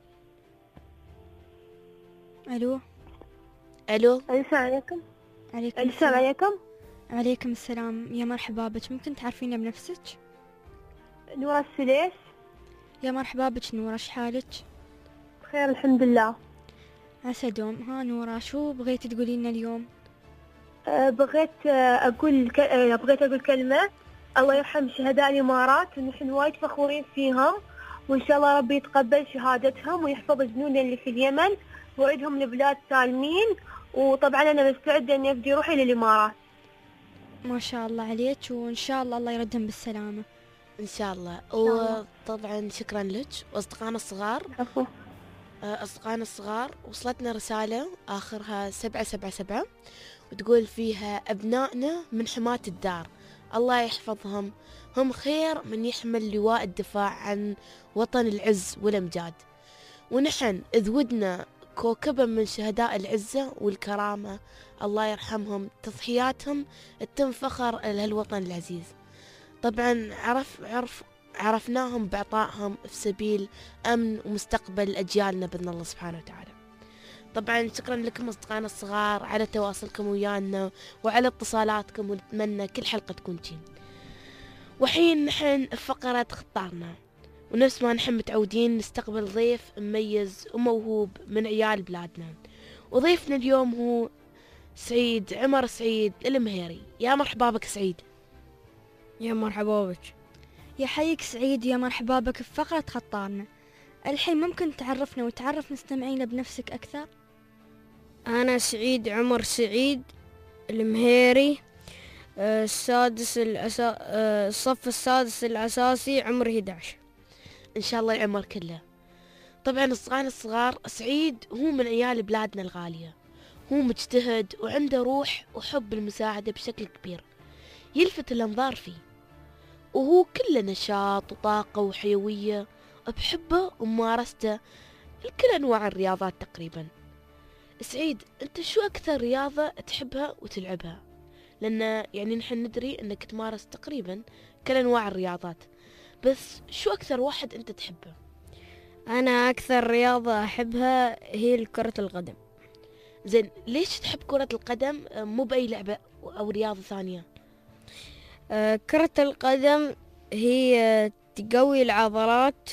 الو. الو. السلام عليكم. عليكم السلام عليكم. عليكم السلام. يا مرحبا بك، ممكن تعرفينا بنفسك؟ نورة السديس. يا مرحبا بك نورة، ايش حالك؟ بخير الحمد لله. عسى دوم. ها نورة شو بغيتي تقولي لنا اليوم؟ بغيت أقول كلمة. الله يرحم شهداء الإمارات ونحن وايد فخورين فيهم، وإن شاء الله ربي يتقبل شهادتهم ويحفظ جنودنا اللي في اليمن ويعيدهم لبلاد سالمين. وطبعا أنا مستعدة إني أفدي روحي للإمارات. ما شاء الله عليك، وإن شاء الله يردهم بالسلامة. إن شاء الله. وطبعا شكرا لك. وأصدقائنا الصغار أصدقائنا الصغار وصلتنا رسالة آخرها 777 وتقول فيها أبنائنا من حماة الدار، الله يحفظهم، هم خير من يحمل لواء الدفاع عن وطن العز والأمجاد، ونحن إذ ودنا كوكبا من شهداء العزة والكرامة، الله يرحمهم، تضحياتهم تتم فخر لهالوطن العزيز. طبعا عرفناهم بعطائهم في سبيل أمن ومستقبل أجيالنا بإذن الله سبحانه وتعالى. طبعا شكرا لكم أصدقائنا الصغار على تواصلكم ويانا وعلى اتصالاتكم، ونتمنى كل حلقة تكون جين. وحين نحن فقرة خطارنا، ونفس ما نحن متعودين نستقبل ضيف مميز وموهوب من عيال بلادنا، وضيفنا اليوم هو سعيد عمر سعيد المهيري. يا مرحبا بك سعيد. يا مرحبا بك. يحييك سعيد، يا مرحبا بك في فقرة خطارنا. الحين ممكن تعرفنا وتعرف مستمعينا بنفسك أكثر؟ أنا سعيد عمر سعيد المهيري، الصف السادس الأساسي، عمري 11. إن شاء الله العمر كله. طبعا أصدقائنا الصغار، سعيد هو من عيال بلادنا الغالية، هو مجتهد وعنده روح وحب المساعدة بشكل كبير يلفت الأنظار فيه، وهو كله نشاط وطاقة وحيوية، بحبه وممارسته لكل أنواع الرياضات تقريبا. سعيد أنت شو أكثر رياضة تحبها وتلعبها؟ لأن يعني نحن ندري أنك تمارس تقريبا كل أنواع الرياضات، بس شو أكثر واحد أنت تحبه؟ أنا أكثر رياضة أحبها هي كرة القدم. زين ليش تحب كرة القدم مو بأي لعبة أو رياضة ثانية؟ كرة القدم هي تقوي العضلات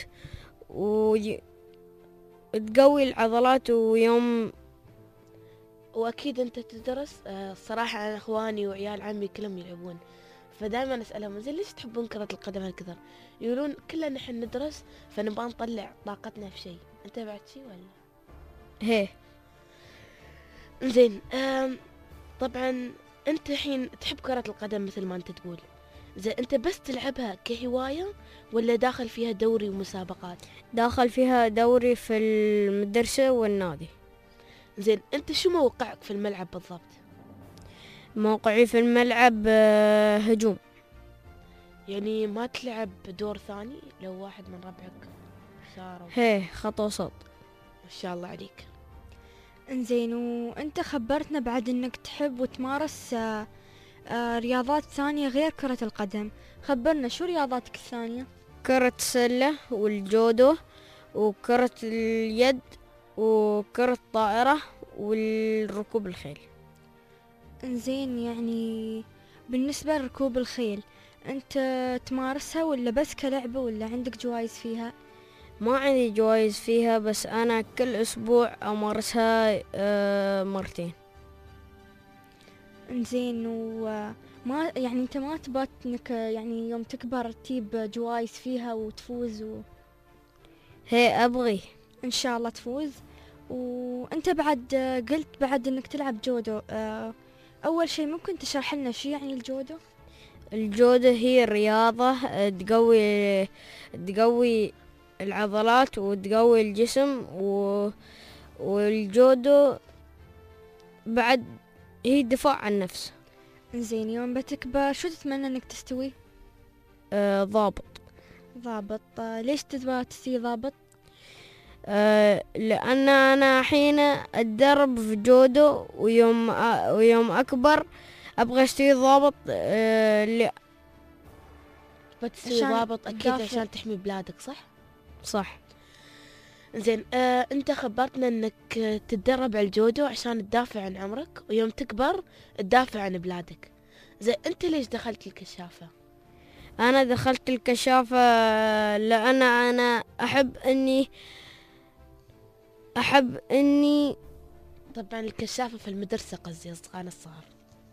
ويوم وأكيد أنت تدرس. الصراحة أنا إخواني وعيال عمي كلهم يلعبون، فدائما أسألهم زين ليش تحبون كرة القدم هالكثر؟ يقولون كلنا نحن ندرس فنبغى نطلع طاقتنا في شيء. أنت بعد شيء ولا؟ هي زين طبعا أنت الحين تحب كرة القدم مثل ما أنت تقول، زين أنت بس تلعبها كهواية ولا داخل فيها دوري ومسابقات؟ داخل فيها دوري في المدرسة والنادي. زين أنت شو موقعك في الملعب بالضبط؟ موقعي في الملعب هجوم. يعني ما تلعب دور ثاني لو واحد من ربعك صار؟ هي خط وسط. ما شاء الله عليك. انزين وانت خبرتنا بعد انك تحب وتمارس رياضات ثانية غير كرة القدم، خبرنا شو رياضاتك الثانية؟ كرة السلة والجودو وكرة اليد وكرة الطائرة والركوب الخيل. انزين يعني بالنسبة لركوب الخيل انت تمارسها ولا بس كلعبة ولا عندك جوائز فيها؟ ما عندي جوائز فيها، بس أنا كل أسبوع أمارسها مرتين. انزين وما يعني انت ما تبات انك يعني يوم تكبر تجيب جوائز فيها وتفوز هي أبغي ان شاء الله تفوز. وانت بعد قلت بعد انك تلعب جودو، اول شيء ممكن تشرح لنا شو يعني الجودو؟ الجودة هي الرياضة، تقوي العضلات وتقوي الجسم، والجودو بعد هي الدفاع عن النفس. زين، يوم بتكبر شو تتمنى انك تستوي؟ ضابط. ليش تبغى تصير ضابط؟ لأن أنا حين أتدرب في جودو، ويوم أكبر أبغى أصير ضابط. بتصير ضابط أكيد عشان تحمي بلادك، صح؟ زين، أنت خبرتنا أنك تتدرب على الجودو عشان تدافع عن عمرك، ويوم تكبر تدافع عن بلادك. زين، أنت ليش دخلت الكشافة؟ أنا دخلت الكشافة لأن أنا أحب أني طبعا الكشافة في المدرسة، قصدي أصدقائنا الصغار.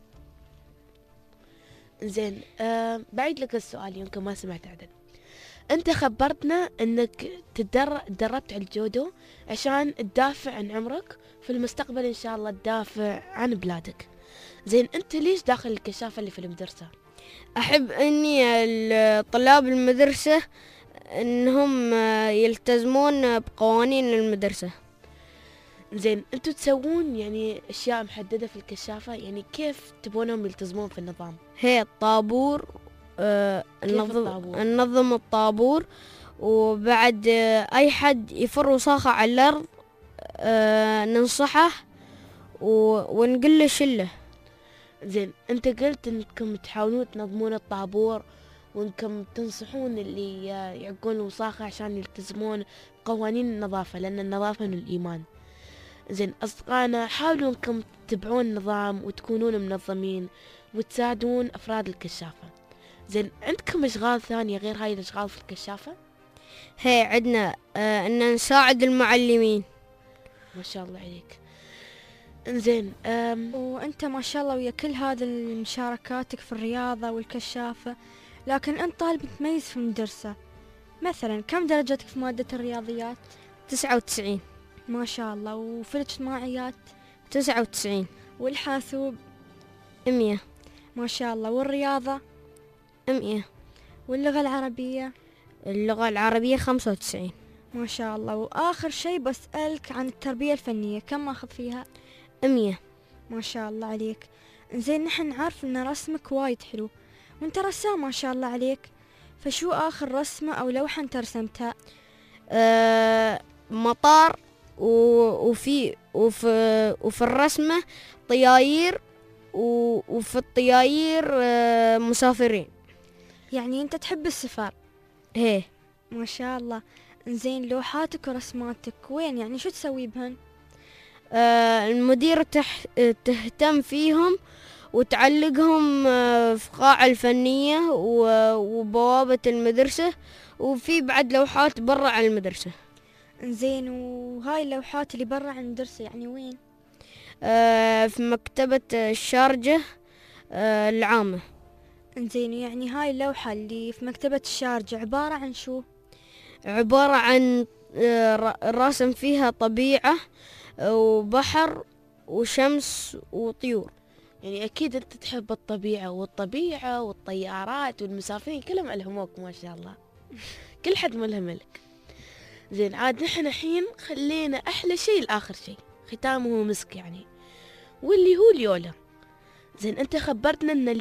زين، بعيد لك السؤال يمكن ما سمعت عدل. أنت خبرتنا أنك تدربت على الجودو عشان تدافع عن عمرك، في المستقبل إن شاء الله تدافع عن بلادك. زين، أنت ليش داخل الكشافة اللي في المدرسة؟ أحب أني طلاب المدرسة أنهم يلتزمون بقوانين المدرسة. زين، أنتوا تسوون يعني أشياء محددة في الكشافة؟ يعني كيف تبونهم يلتزمون في النظام؟ هي الطابور، ننظم الطابور، وبعد أي حد يفر وصاخة على الأرض ننصحه ونقول له شله. زين، أنت قلت أنكم تحاولون تنظمون الطابور، وأنكم تنصحون اللي يعقون الوصاخة عشان يلتزمون قوانين النظافة، لأن النظافة من الإيمان. زين، أصدقائنا، حاولوا أنكم تتبعون النظام وتكونون منظمين وتساعدون أفراد الكشافة. زين، عندكم أشغال ثانية غير هاي الأشغال في الكشافة؟ هي عندنا أن نساعد المعلمين. ما شاء الله عليك. زين، وأنت ما شاء الله ويا كل هذا المشاركاتك في الرياضة والكشافة، لكن أنت طالب متميز في المدرسة. مثلا كم درجتك في مادة الرياضيات؟ 99. ما شاء الله. وفي الاجتماعيات؟ 99. والحاسوب؟ 100. ما شاء الله. والرياضة؟ 100. واللغة العربية؟ اللغة العربية 95. ما شاء الله. وآخر شيء بسألك عن التربية الفنية، كم ماخذ فيها؟ 100. ما شاء الله عليك. زين، نحن نعرف ان رسمك وايد حلو، وانت رسام ما شاء الله عليك، فشو آخر رسمة أو لوحة انت رسمتها؟ مطار، وفي الرسمة طياير، وفي الطياير مسافرين. يعني انت تحب السفر؟ هي. ما شاء الله. زين، لوحاتك ورسماتك وين، يعني شو تسوي بهن؟ المديرة تهتم فيهم وتعلقهم في قاعة الفنية وبوابة المدرسة، وفي بعد لوحات برا عن المدرسة. زين، وهاي اللوحات اللي برا عن المدرسة يعني وين؟ في مكتبة الشارجة العامة. زين، يعني هاي اللوحة اللي في مكتبة الشارجة عبارة عن شو؟ عبارة عن رسم فيها طبيعة وبحر وشمس وطيور. يعني أكيد أنت تحب الطبيعة والطيارات والمسافرين كلهم ألهموك ما شاء الله. كل حد ملهم لك. زين، عاد نحن الحين خلينا أحلى شيء لآخر شيء، ختامه مسك يعني، واللي هو اليولا. زين، أنت خبرتنا أن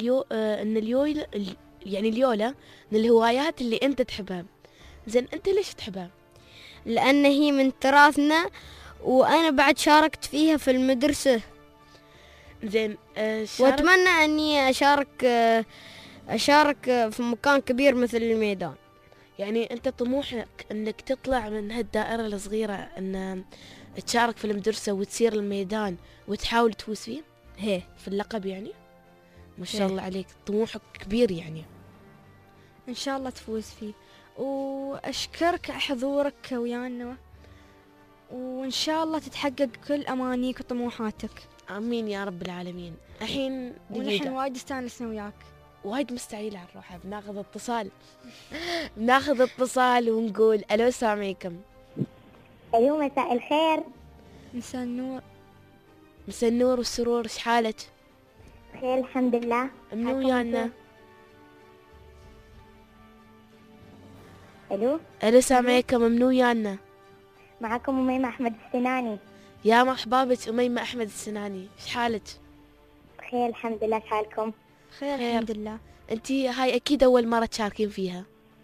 اليولا من الهوايات اللي أنت تحبها. زين، أنت ليش تحبها؟ لأن هي من تراثنا، وأنا بعد شاركت فيها في المدرسة. زين، وأتمنى أني أشارك في مكان كبير مثل الميدان. يعني أنت طموحك أنك تطلع من هالدائرة الصغيرة، أن تشارك في المدرسة وتصير الميدان وتحاول تفوز فيه؟ هي في اللقب يعني؟ ما شاء الله عليك، طموحك كبير يعني. إن شاء الله تفوز فيه، وأشكرك على حضورك ويانا، وإن شاء الله تتحقق كل أمانيك وطموحاتك. آمين يا رب العالمين. الحين ونحن وايد استانسنا وياك، وايد مستعجلة على الروحة. بناخذ اتصال ونقول ألو، السلام عليكم. ألو، مساء الخير. مساء النور. مساء النور والسرور، ايش حالك؟ بخير الحمد لله. منو ويانا؟ الو السلام عليكم، منو ويانا؟ معكم أميمة أحمد السناني. يا مرحبا بك أميمة أحمد السناني، ايش حالك؟ بخير الحمد لله، حالكم؟ خير الحمد لله. انتي هاي اكيد اول مرة تشاركين فيها.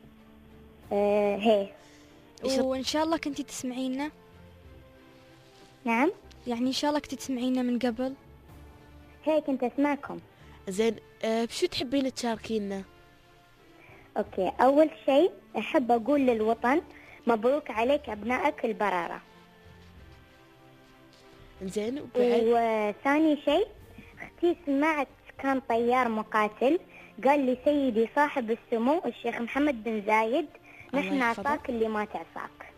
هي وإن شاء الله كنتي تسمعينا؟ نعم، يعني إن شاء الله كنتي تسمعينا من قبل؟ هي كنت أسمعكم. زين، بشو تحبين تشاركينا؟ أوكي، أول شيء أحب أقول للوطن مبروك عليك أبنائك البررة. زين، وثاني شيء اختي سمعت كان طيار مقاتل قال لي سيدي صاحب السمو الشيخ محمد بن زايد نحن عصاك اللي ما تعصاك.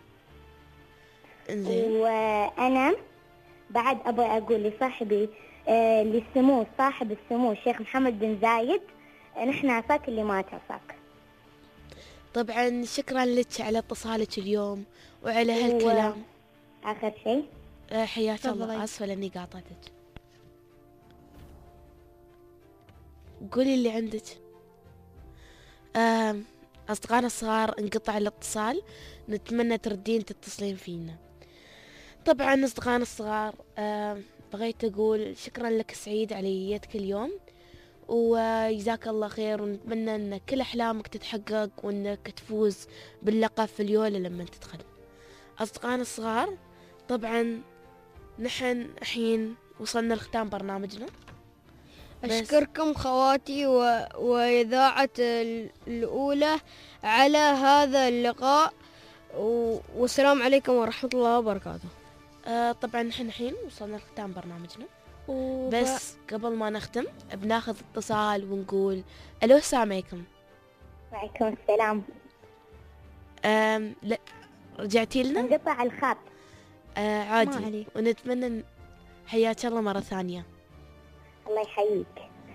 وأنا بعد أبغى أقول لصاحبي للسمو صاحب السمو الشيخ محمد بن زايد نحن عصاك اللي ما تعصاك. طبعا شكرا لك على اتصالك اليوم وعلى هالكلام. آخر شيء حياك الله، آسفة لأني قاطعتك. قولي اللي عندك. أصدقائنا الصغار انقطع الاتصال، نتمنى تردين تتصلين فينا. طبعا أصدقائنا الصغار، بغيت أقول شكرا لك سعيد على يدك اليوم، وجزاك الله خير، ونتمنى أن كل أحلامك تتحقق وأنك تفوز باللقب في اليولا لما تدخل. أصدقائنا الصغار، طبعا نحن الحين وصلنا لختام برنامجنا. أشكركم خواتي وإذاعة الأولى على هذا اللقاء، والسلام عليكم ورحمة الله وبركاته. طبعا نحن الحين وصلنا لختام برنامجنا، بس قبل ما نختم بناخذ اتصال ونقول ألو، السلام عليكم. وعليكم السلام. لا، رجعتي لنا؟ انقطع الخط. عادي، ونتمنى حياك الله مرة ثانية. الله يحييك.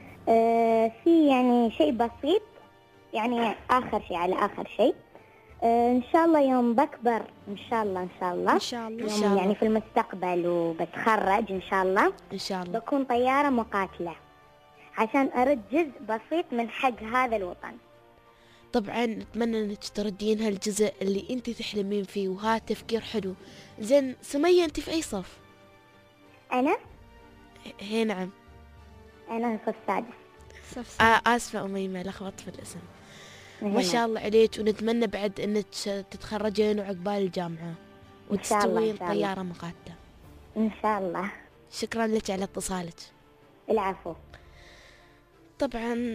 في يعني شيء بسيط، يعني آخر شيء على آخر شيء. إن شاء الله يوم بكبر، إن شاء الله يوم يعني في المستقبل وبتخرج إن شاء الله بكون طيارة مقاتلة عشان أرد جزء بسيط من حق هذا الوطن. طبعا نتمنى انك تردين هالجزء اللي انت تحلمين فيه، وهذا تفكير حلو. زين سمية، انت في اي صف؟ انا هي نعم، انا في السادس. اسفة أميمة، لخبطت في الاسم. ما شاء الله عليك، ونتمنى بعد انك تتخرجين وعقبال الجامعة وتستوين طيارة مقاتلة ان شاء الله. شكرا لك على اتصالك. العفو. طبعا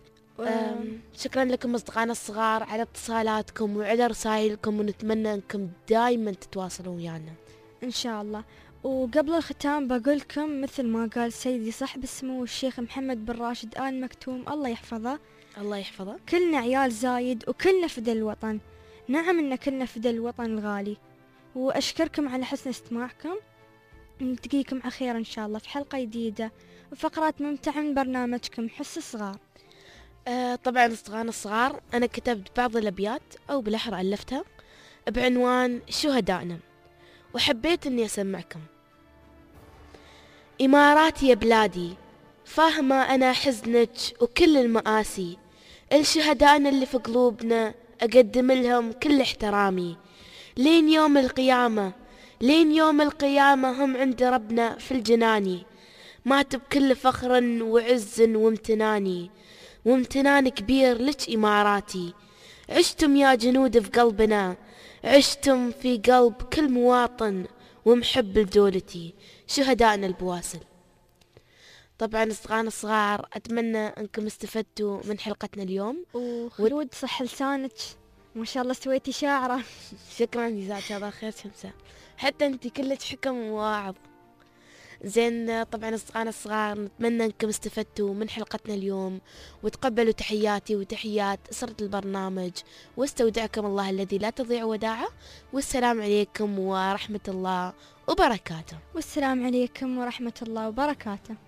شكرا لكم أصدقائنا الصغار على اتصالاتكم وعلى رسائلكم، ونتمنى أنكم دائما تتواصلون ويانا إن شاء الله. وقبل الختام بقولكم مثل ما قال سيدي صاحب السمو الشيخ محمد بن راشد آل مكتوم، الله يحفظه، الله يحفظه، كلنا عيال زايد وكلنا فدى الوطن. نعم إن كلنا فدى الوطن الغالي. وأشكركم على حسن استماعكم، نلتقيكم على خير إن شاء الله في حلقة جديدة وفقرات ممتعة من برنامجكم حس الصغار. طبعا أصدقائنا الصغار، أنا كتبت بعض الأبيات أو بالأحرى ألفتها بعنوان شهدائنا، وحبيت أني أسمعكم. إماراتي يا بلادي، فاهمة أنا حزنك وكل المآسي، الشهدائنا اللي في قلوبنا أقدم لهم كل احترامي، لين يوم القيامة، لين يوم القيامة هم عند ربنا في الجناني، ماتوا بكل فخر وعز وامتنان كبير لك إماراتي، عشتم يا جنود في قلبنا، عشتم في قلب كل مواطن ومحب لدولتي، شهدائنا البواسل. طبعا أصدقائنا الصغار، أتمنى أنكم استفدتوا من حلقتنا اليوم. وخلود صح لسانك، ما شاء الله سويتي شاعرة. شكرا، جزاك الله خير شمسة، حتى أنت كلك حكم وواعظ. زين، طبعا أصدقائنا الصغار، نتمنى أنكم استفدتوا من حلقتنا اليوم، وتقبلوا تحياتي وتحيات أسرة البرنامج، واستودعكم الله الذي لا تضيع وداعه، والسلام عليكم ورحمة الله وبركاته. والسلام عليكم ورحمة الله وبركاته.